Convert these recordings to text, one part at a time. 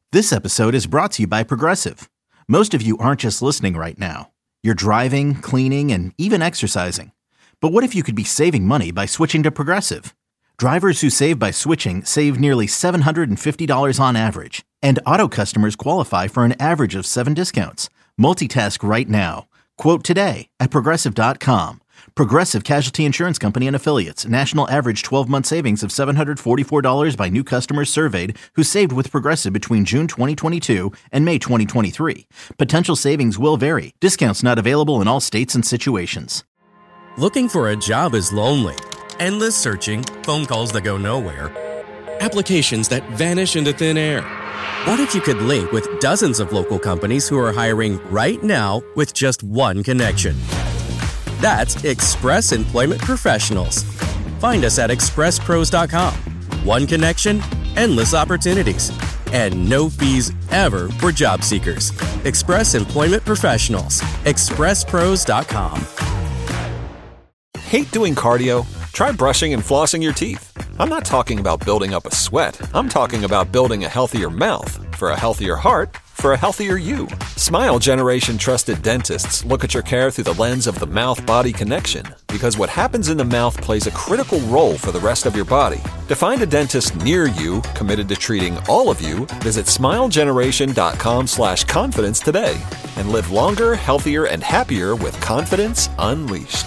This episode is brought to you by Progressive. Most of you aren't just listening right now. You're driving, cleaning, and even exercising. But what if you could be saving money by switching to Progressive? Drivers who save by switching save nearly $750 on average. And auto customers qualify for an average of 7 discounts. Multitask right now. Quote today at Progressive.com. Progressive Casualty Insurance Company and Affiliates. National average 12-month savings of $744 by new customers surveyed who saved with Progressive between June 2022 and May 2023. Potential savings will vary. Discounts not available in all states and situations. Looking for a job is lonely. Endless searching, phone calls that go nowhere, applications that vanish into thin air. What if you could link with dozens of local companies who are hiring right now with just one connection? That's Express Employment Professionals. Find us at expresspros.com. One connection, endless opportunities, and no fees ever for job seekers. Express Employment Professionals. expresspros.com. Hate doing cardio? Try brushing and flossing your teeth. I'm not talking about building up a sweat. I'm talking about building a healthier mouth for a healthier heart for a healthier you. Smile Generation trusted dentists look at your care through the lens of the mouth-body connection, because what happens in the mouth plays a critical role for the rest of your body. To find a dentist near you committed to treating all of you, visit smilegeneration.com/confidence today and live longer, healthier, and happier with confidence unleashed.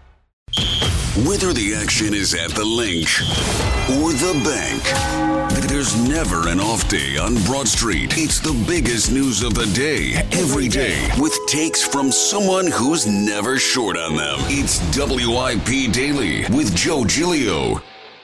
Whether the action is at the link or the bank, there's never an off day on Broad Street. It's the biggest news of the day, every day, with takes from someone who's never short on them. It's WIP Daily with Joe Giglio.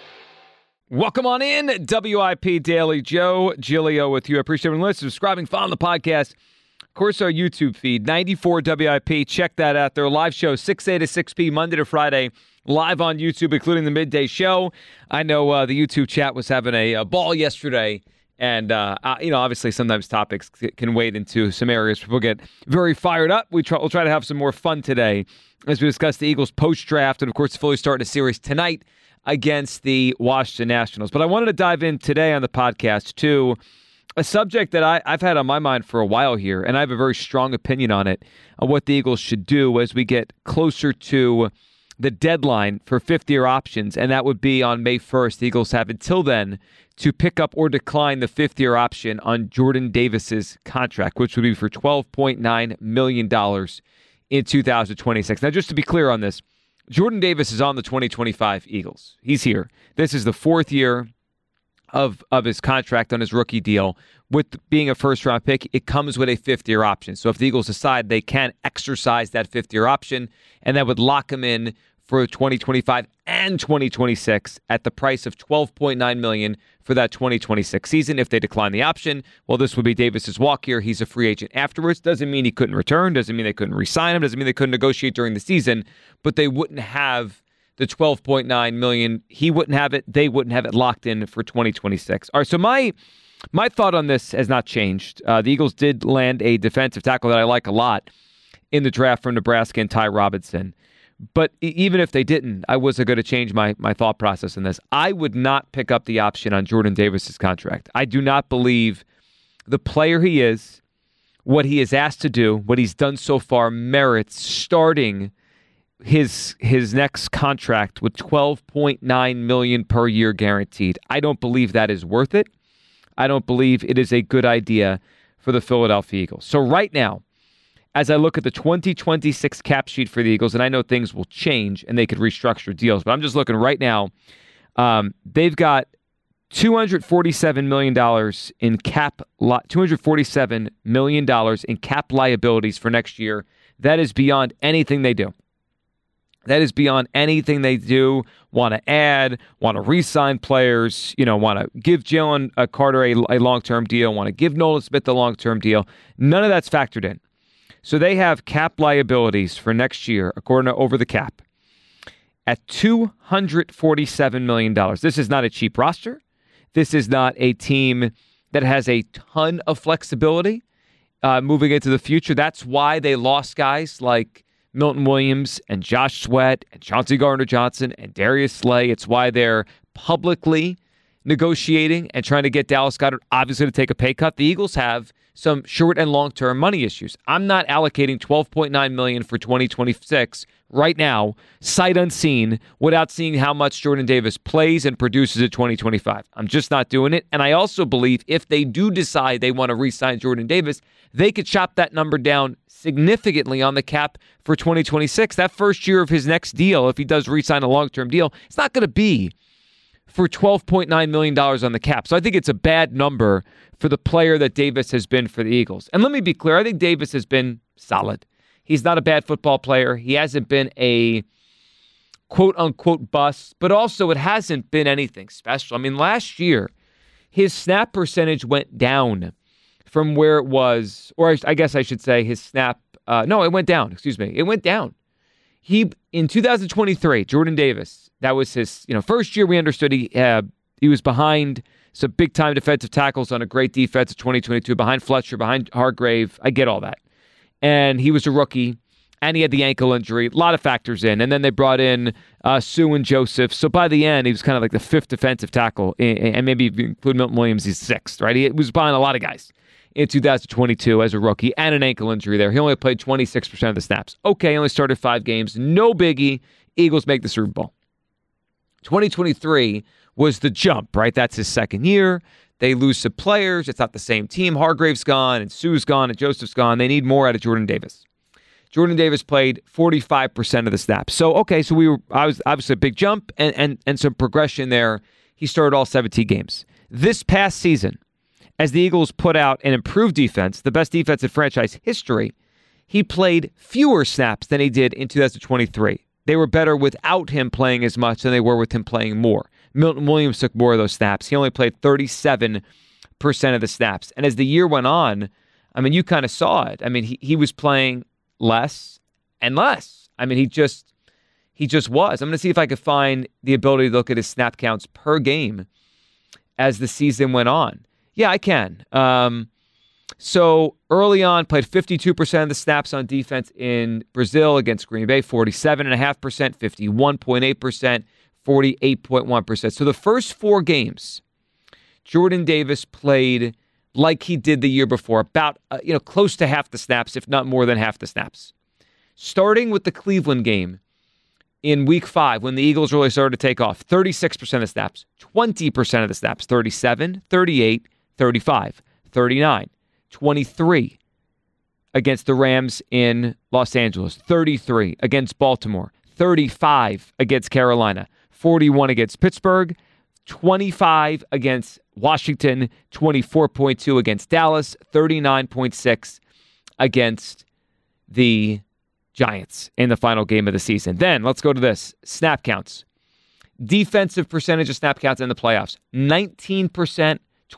Welcome on in, WIP Daily. Joe Giglio with you. I appreciate everyone listening, subscribing, following the podcast. Of course, our YouTube feed, 94 WIP. Check that out. Their live show, 6A to 6P, Monday to Friday, live on YouTube, including the midday show. I know the YouTube chat was having a ball yesterday, and obviously sometimes topics can wade into some areas. People get very fired up. We'll try to have some more fun today as we discuss the Eagles post-draft, and of course, the Phillies starting a series tonight against the Washington Nationals. But I wanted to dive in today on the podcast to a subject that I've had on my mind for a while here, and I have a very strong opinion on it, on what the Eagles should do as we get closer to the deadline for fifth-year options, and that would be on May 1st. The Eagles have until then to pick up or decline the fifth-year option on Jordan Davis's contract, which would be for $12.9 million in 2026. Now, just to be clear on this, Jordan Davis is on the 2025 Eagles. He's here. This is the fourth year of his contract on his rookie deal. With being a first-round pick, it comes with a fifth-year option. So if the Eagles decide they can exercise that fifth-year option, and that would lock him in for 2025 and 2026 at the price of $12.9 million for that 2026 season. If they decline the option, well, this would be Davis's walk year. He's a free agent afterwards. Doesn't mean he couldn't return. Doesn't mean they couldn't re-sign him. Doesn't mean they couldn't negotiate during the season. But they wouldn't have the $12.9 million. He wouldn't have it. They wouldn't have it locked in for 2026. All right, so my thought on this has not changed. The Eagles did land a defensive tackle that I like a lot in the draft from Nebraska and Ty Robinson. But even if they didn't, I wasn't going to change my thought process in this. I would not pick up the option on Jordan Davis's contract. I do not believe the player he is, what he is asked to do, what he's done so far merits starting his next contract with $12.9 million per year guaranteed. I don't believe that is worth it. I don't believe it is a good idea for the Philadelphia Eagles. So right now, as I look at the 2026 cap sheet for the Eagles, and I know things will change and they could restructure deals, but I'm just looking right now. They've got $247 million in $247 million in cap liabilities for next year. That is beyond anything they do. That is beyond anything they do, want to add, want to re-sign players, want to give Jalen Carter a long-term deal, want to give Nolan Smith a long-term deal. None of that's factored in. So they have cap liabilities for next year, according to Over the Cap, at $247 million. This is not a cheap roster. This is not a team that has a ton of flexibility moving into the future. That's why they lost guys like Milton Williams and Josh Sweat and Chauncey Gardner-Johnson and Darius Slay. It's why they're publicly negotiating and trying to get Dallas Goedert obviously to take a pay cut. The Eagles have some short and long-term money issues. I'm not allocating $12.9 million for 2026 right now, sight unseen, without seeing how much Jordan Davis plays and produces in 2025. I'm just not doing it. And I also believe if they do decide they want to re-sign Jordan Davis, they could chop that number down significantly on the cap for 2026. That first year of his next deal, if he does re-sign a long-term deal, it's not going to be for $12.9 million on the cap. So I think it's a bad number for the player that Davis has been for the Eagles. And let me be clear, I think Davis has been solid. He's not a bad football player. He hasn't been a quote-unquote bust, but also it hasn't been anything special. I mean, last year, his snap percentage went down from where it was, or I guess I should say his snap, it went down, It went down. In 2023, Jordan Davis, that was his, first year we understood he was behind some big-time defensive tackles on a great defense of 2022, behind Fletcher, behind Hargrave. I get all that. And he was a rookie, and he had the ankle injury. A lot of factors in. And then they brought in Sue and Joseph. So by the end, he was kind of like the fifth defensive tackle, and maybe if you include Milton Williams, he's sixth, right? He was behind a lot of guys in 2022 as a rookie, and an ankle injury there. He only played 26% of the snaps. Okay, only started 5 games. No biggie. Eagles make the Super Bowl. 2023 was the jump, right? That's his second year. They lose some players. It's not the same team. Hargrave's gone, and Sue's gone, and Joseph's gone. They need more out of Jordan Davis. Jordan Davis played 45% of the snaps. So, okay, I was obviously a big jump and some progression there. He started all 17 games. This past season, as the Eagles put out an improved defense, the best defense in franchise history, he played fewer snaps than he did in 2023. They were better without him playing as much than they were with him playing more. Milton Williams took more of those snaps. He only played 37% of the snaps. And as the year went on, I mean, you kind of saw it. I mean, he was playing less and less. I mean, he just was. I'm going to see if I could find the ability to look at his snap counts per game as the season went on. Yeah, I can. So early on, played 52% of the snaps on defense in Brazil against Green Bay, 47.5%, 51.8%, 48.1%. So the first 4 games, Jordan Davis played like he did the year before, about close to half the snaps, if not more than half the snaps. Starting with the Cleveland game in Week 5, when the Eagles really started to take off, 36% of the snaps, 20% of the snaps, 37, 38, 35, 39, 23 against the Rams in Los Angeles, 33 against Baltimore, 35 against Carolina, 41 against Pittsburgh, 25 against Washington, 24.2 against Dallas, 39.6 against the Giants in the final game of the season. Then let's go to this. Snap counts. Defensive percentage of snap counts in the playoffs. 19%,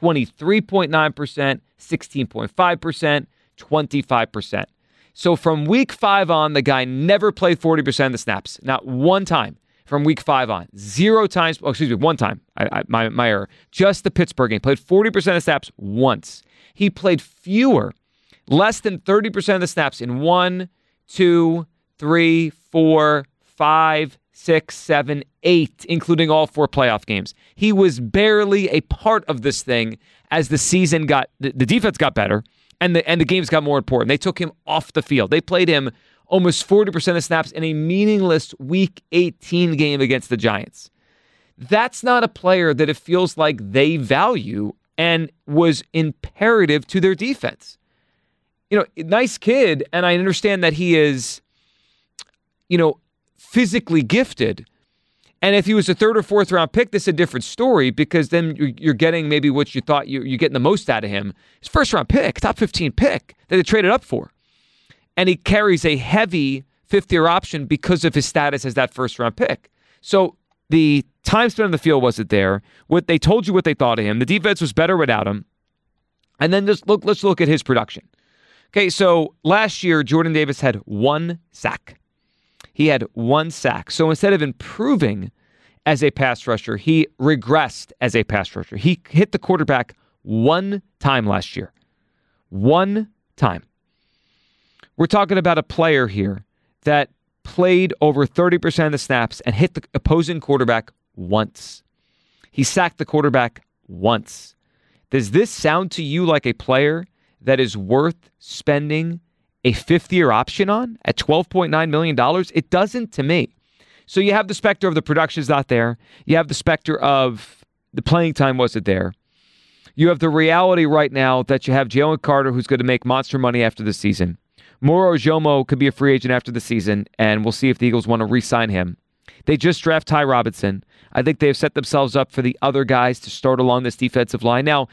23.9%, 16.5%, 25%. So from Week 5 on, the guy never played 40% of the snaps. Not one time from Week 5 on. 0 times, one time. My error. Just the Pittsburgh game. Played 40% of the snaps once. He played less than 30% of the snaps in 1, 2, 3, 4, 5, 6, 7, 8, including all 4 playoff games. He was barely a part of this thing as the season the defense got better and the games got more important. They took him off the field. They played him almost 40% of snaps in a meaningless Week 18 game against the Giants. That's not a player that it feels like they value and was imperative to their defense. Nice kid, and I understand that he is, physically gifted. And if he was a 3rd or 4th round pick, this is a different story because then you're getting maybe what you thought you're getting the most out of him. His 1st round pick, top 15 pick that they traded up for. And he carries a heavy 5th-year option because of his status as that 1st round pick. So the time spent on the field wasn't there. They told you what they thought of him. The defense was better without him. And then let's look at his production. Okay, so last year, Jordan Davis had 1 sack. He had 1 sack. So instead of improving as a pass rusher, he regressed as a pass rusher. He hit the quarterback 1 time last year. 1 time. We're talking about a player here that played over 30% of the snaps and hit the opposing quarterback once. He sacked the quarterback once. Does this sound to you like a player that is worth spending a fifth-year option on at $12.9 million? It doesn't to me. So you have the specter of the production's not there. You have the specter of the playing time wasn't there. You have the reality right now that you have Jalen Carter, who's going to make monster money after the season. Moro Ojomo could be a free agent after the season, and we'll see if the Eagles want to re-sign him. They just draft Ty Robinson. I think they've set themselves up for the other guys to start along this defensive line. Now,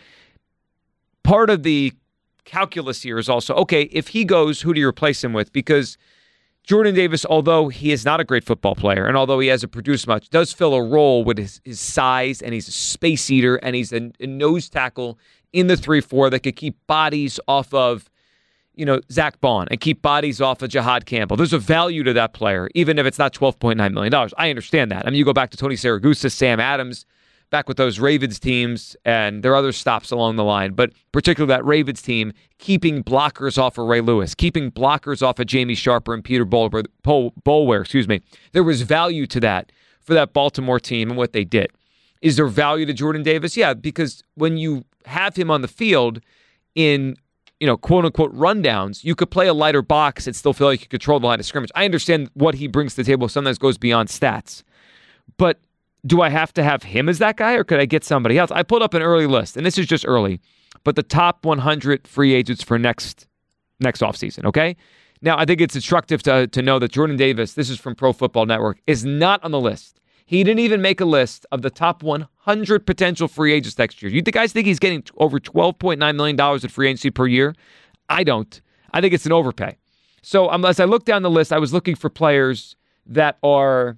part of the calculus here is also, okay, if he goes, who do you replace him with? Because Jordan Davis, although he is not a great football player, and although he hasn't produced much, does fill a role with his size, and he's a space eater, and he's a nose tackle in the 3-4 that could keep bodies off of, Zach Bond and keep bodies off of Jihad Campbell. There's a value to that player, even if it's not $12.9 million. I understand that. I mean, you go back to Tony Siragusa, Sam Adams, back with those Ravens teams, and there are other stops along the line, but particularly that Ravens team, keeping blockers off of Ray Lewis, keeping blockers off of Jamie Sharper and Peter Boulware, There was value to that for that Baltimore team and what they did. Is there value to Jordan Davis? Yeah, because when you have him on the field in, quote-unquote rundowns, you could play a lighter box and still feel like you control the line of scrimmage. I understand what he brings to the table sometimes goes beyond stats, but do I have to have him as that guy, or could I get somebody else? I pulled up an early list, and this is just early, but the top 100 free agents for next offseason, okay? Now, I think it's instructive to know that Jordan Davis, this is from Pro Football Network, is not on the list. He didn't even make a list of the top 100 potential free agents next year. You guys think he's getting over $12.9 million in free agency per year? I don't. I think it's an overpay. So as I look down the list, I was looking for players that are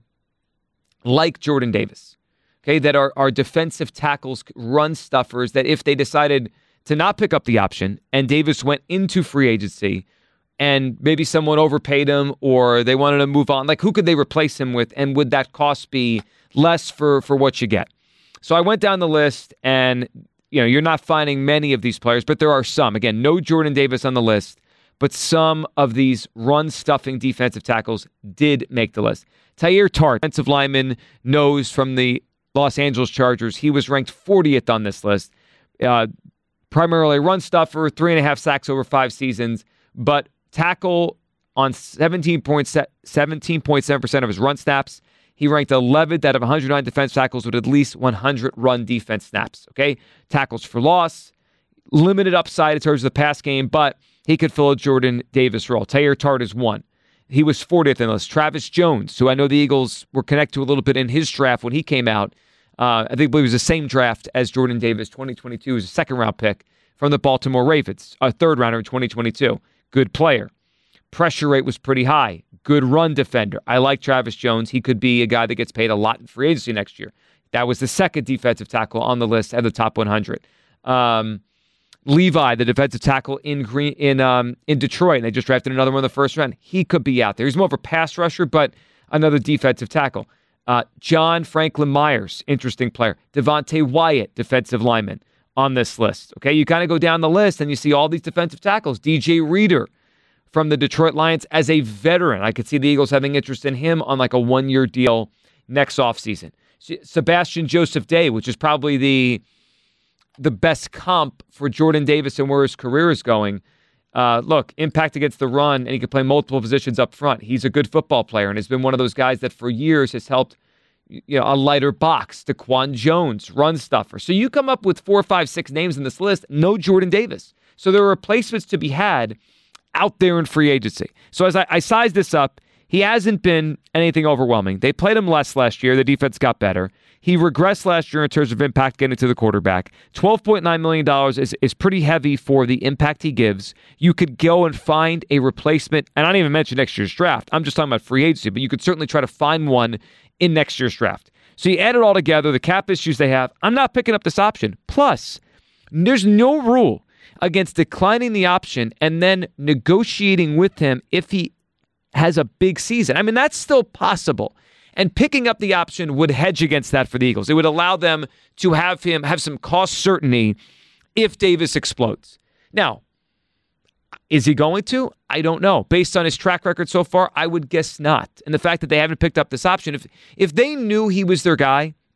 like Jordan Davis, okay, that are defensive tackles, run stuffers, that if they decided to not pick up the option and Davis went into free agency and maybe someone overpaid him or they wanted to move on, like who could they replace him with, and would that cost be less for what you get? So I went down the list, and you're not finding many of these players, but there are some. Again, no Jordan Davis on the list, but some of these run-stuffing defensive tackles did make the list. Tyre Tart, defensive lineman, nose from the Los Angeles Chargers. He was ranked 40th on this list. Primarily run stuffer, 3.5 sacks over 5 seasons, but tackle on 17.7% of his run snaps. He ranked 11th out of 109 defense tackles with at least 100 run defense snaps. Okay, tackles for loss, limited upside in terms of the pass game, but he could fill a Jordan Davis role. Tyre Tart is one. He was 40th in the list. Travis Jones, who I know the Eagles were connected to a little bit in his draft when he came out. I believe it was the same draft as Jordan Davis, 2022, was a second-round pick from the Baltimore Ravens, a third-rounder in 2022. Good player. Pressure rate was pretty high. Good run defender. I like Travis Jones. He could be a guy that gets paid a lot in free agency next year. That was the second defensive tackle on the list at the top 100. Levi, the defensive tackle in Detroit, and they just drafted another one in the first round. He could be out there. He's more of a pass rusher, but another defensive tackle. John Franklin Myers, interesting player. Devontae Wyatt, defensive lineman, on this list. Okay, you kind of go down the list and you see all these defensive tackles. DJ Reader from the Detroit Lions as a veteran. I could see the Eagles having interest in him on like a 1-year deal next offseason. Sebastian Joseph Day, which is probably the best comp for Jordan Davis and where his career is going. Look, impact against the run, and he can play multiple positions up front. He's a good football player and has been one of those guys that for years has helped a lighter box. Daquan Jones, run stuffer. So you come up with 4, 5, 6 names in this list, no Jordan Davis. So there are replacements to be had out there in free agency. So as I size this up, he hasn't been anything overwhelming. They played him less last year. The defense got better. He regressed last year in terms of impact getting to the quarterback. $12.9 million is pretty heavy for the impact he gives. You could go and find a replacement, and I don't even mention next year's draft. I'm just talking about free agency, but you could certainly try to find one in next year's draft. So you add it all together, the cap issues they have. I'm not picking up this option. Plus, there's no rule against declining the option and then negotiating with him if he has a big season. I mean, that's still possible. And picking up the option would hedge against that for the Eagles. It would allow them to have him have some cost certainty if Davis explodes. Now, is he going to? I don't know. Based on his track record so far, I would guess not. And the fact that they haven't picked up this option, if they knew he was their guy,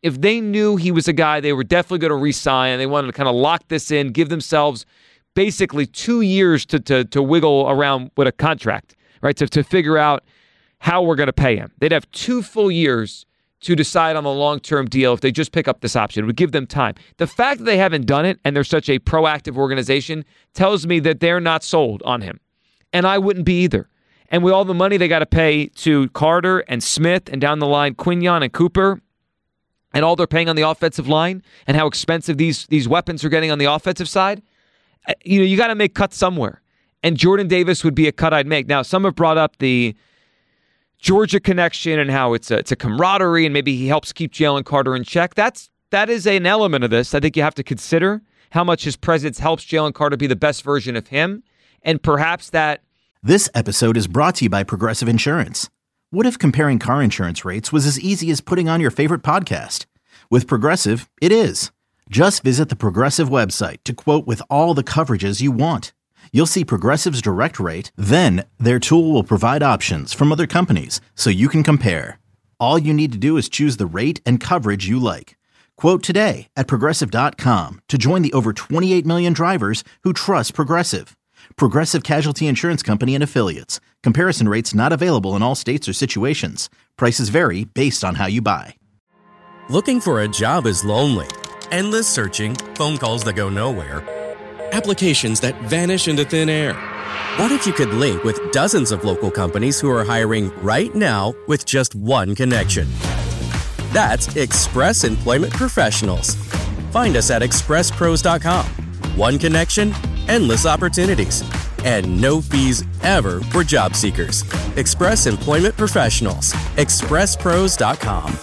if they knew he was a guy they were definitely going to re-sign and they wanted to kind of lock this in, give themselves basically 2 years to wiggle around with a contract, right? To figure out how we're going to pay him. They'd have 2 full years to decide on the long-term deal if they just pick up this option. It would give them time. The fact that they haven't done it and they're such a proactive organization tells me that they're not sold on him. And I wouldn't be either. And with all the money they got to pay to Carter and Smith and down the line Quinyon and Cooper and all they're paying on the offensive line and how expensive these weapons are getting on the offensive side, you got to make cuts somewhere. And Jordan Davis would be a cut I'd make. Now, some have brought up the Georgia connection and how it's a camaraderie and maybe he helps keep Jalen Carter in check. That is an element of this. I think you have to consider how much his presence helps Jalen Carter be the best version of him. And perhaps that. This episode is brought to you by Progressive Insurance. What if comparing car insurance rates was as easy as putting on your favorite podcast? With Progressive, it is. Just visit the Progressive website to quote with all the coverages you want. You'll see Progressive's direct rate, then their tool will provide options from other companies so you can compare. All you need to do is choose the rate and coverage you like. Quote today at Progressive.com to join the over 28 million drivers who trust Progressive. Progressive Casualty Insurance Company and Affiliates. Comparison rates not available in all states or situations. Prices vary based on how you buy. Looking for a job is lonely. Endless searching, phone calls that go nowhere, applications that vanish into thin air. What if you could link with dozens of local companies who are hiring right now with just one connection? That's Express Employment Professionals. Find us at expresspros.com. One connection, endless opportunities, and no fees ever for job seekers. Express Employment Professionals. expresspros.com.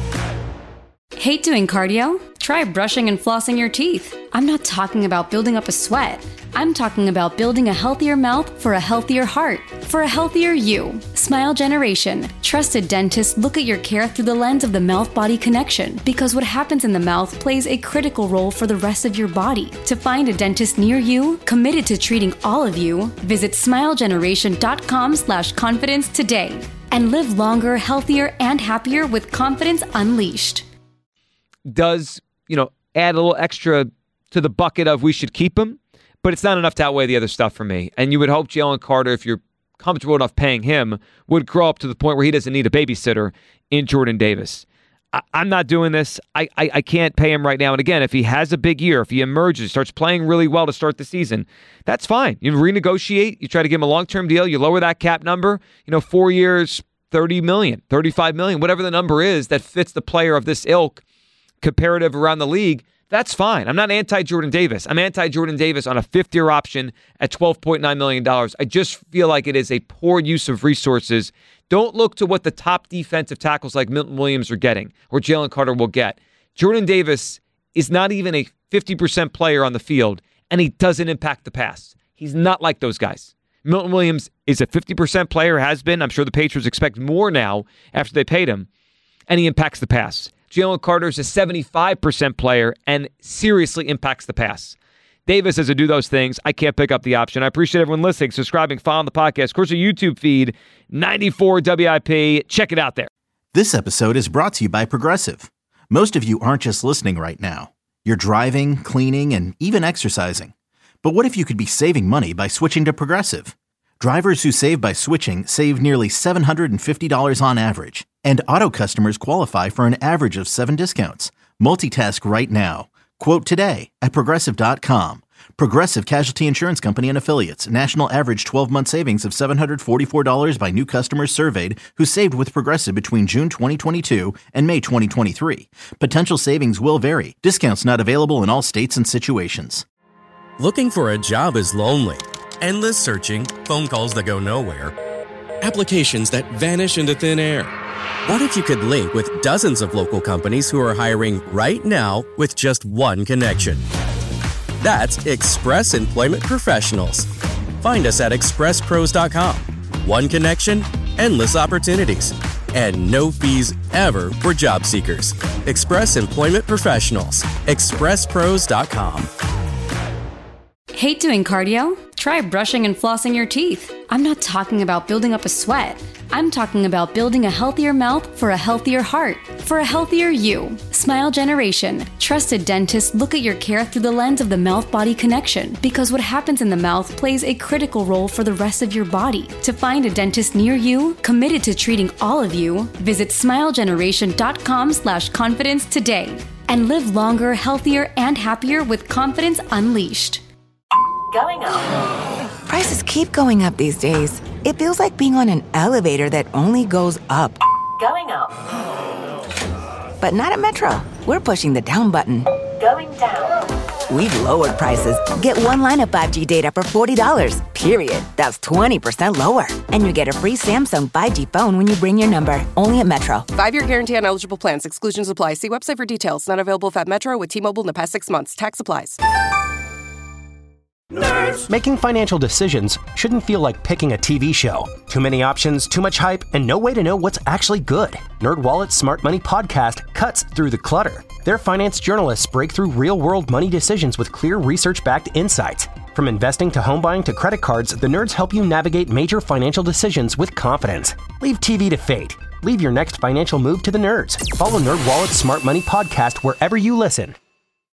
Hate doing cardio? Try brushing and flossing your teeth. I'm not talking about building up a sweat. I'm talking about building a healthier mouth for a healthier heart, for a healthier you. Smile Generation. Trusted dentists look at your care through the lens of the mouth-body connection because what happens in the mouth plays a critical role for the rest of your body. To find a dentist near you, committed to treating all of you, visit smilegeneration.com/confidence today and live longer, healthier, and happier with confidence unleashed. Does, add a little extra to the bucket of we should keep him, but it's not enough to outweigh the other stuff for me. And you would hope Jalen Carter, if you're comfortable enough paying him, would grow up to the point where he doesn't need a babysitter in Jordan Davis. I'm not doing this. I can't pay him right now. And again, if he has a big year, if he emerges, starts playing really well to start the season, that's fine. You renegotiate, you try to give him a long-term deal, you lower that cap number, 4 years, $30 million, $35 million, whatever the number is that fits the player of this ilk comparative around the league, that's fine. I'm not anti-Jordan Davis. I'm anti-Jordan Davis on a fifth-year option at $12.9 million. I just feel like it is a poor use of resources. Don't look to what the top defensive tackles like Milton Williams are getting or Jalen Carter will get. Jordan Davis is not even a 50% player on the field, and he doesn't impact the pass. He's not like those guys. Milton Williams is a 50% player, has been. I'm sure the Patriots expect more now after they paid him, and he impacts the pass. Jalen Carter is a 75% player and seriously impacts the pass. Davis has to do those things. I can't pick up the option. I appreciate everyone listening, subscribing, following the podcast. Of course, our YouTube feed, 94 WIP. Check it out there. This episode is brought to you by Progressive. Most of you aren't just listening right now. You're driving, cleaning, and even exercising. But what if you could be saving money by switching to Progressive? Drivers who save by switching save nearly $750 on average. And auto customers qualify for an average of 7 discounts. Multitask right now. Quote today at Progressive.com. Progressive Casualty Insurance Company and Affiliates. National average 12-month savings of $744 by new customers surveyed who saved with Progressive between June 2022 and May 2023. Potential savings will vary. Discounts not available in all states and situations. Looking for a job is lonely. Endless searching, phone calls that go nowhere, applications that vanish into thin air. What if you could link with dozens of local companies who are hiring right now with just one connection? That's Express Employment Professionals. Find us at expresspros.com. One connection, endless opportunities, and no fees ever for job seekers. Express Employment Professionals. expresspros.com. Hate doing cardio? Try brushing and flossing your teeth. I'm not talking about building up a sweat. I'm talking about building a healthier mouth for a healthier heart, for a healthier you. Smile Generation. Trusted dentists look at your care through the lens of the mouth-body connection, because what happens in the mouth plays a critical role for the rest of your body. To find a dentist near you, committed to treating all of you, visit smilegeneration.com/confidence today and live longer, healthier, and happier with confidence unleashed. Going up. Prices keep going up these days. It feels like being on an elevator that only goes up. Going up. But not at Metro. We're pushing the down button. Going down. We've lowered prices. Get one line of 5G data for $40, period. That's 20% lower. And you get a free Samsung 5G phone when you bring your number. Only at Metro. 5-year guarantee on eligible plans. Exclusions apply. See website for details. Not available at Metro with T-Mobile in the past 6 months. Tax applies. Nerds. Making financial decisions shouldn't feel like picking a TV show. Too many options, too much hype, and no way to know what's actually good. NerdWallet's Smart Money Podcast cuts through the clutter. Their finance journalists break through real-world money decisions with clear research-backed insights. From investing to home buying to credit cards, the nerds help you navigate major financial decisions with confidence. Leave TV to fate. Leave your next financial move to the nerds. Follow NerdWallet's Smart Money Podcast wherever you listen.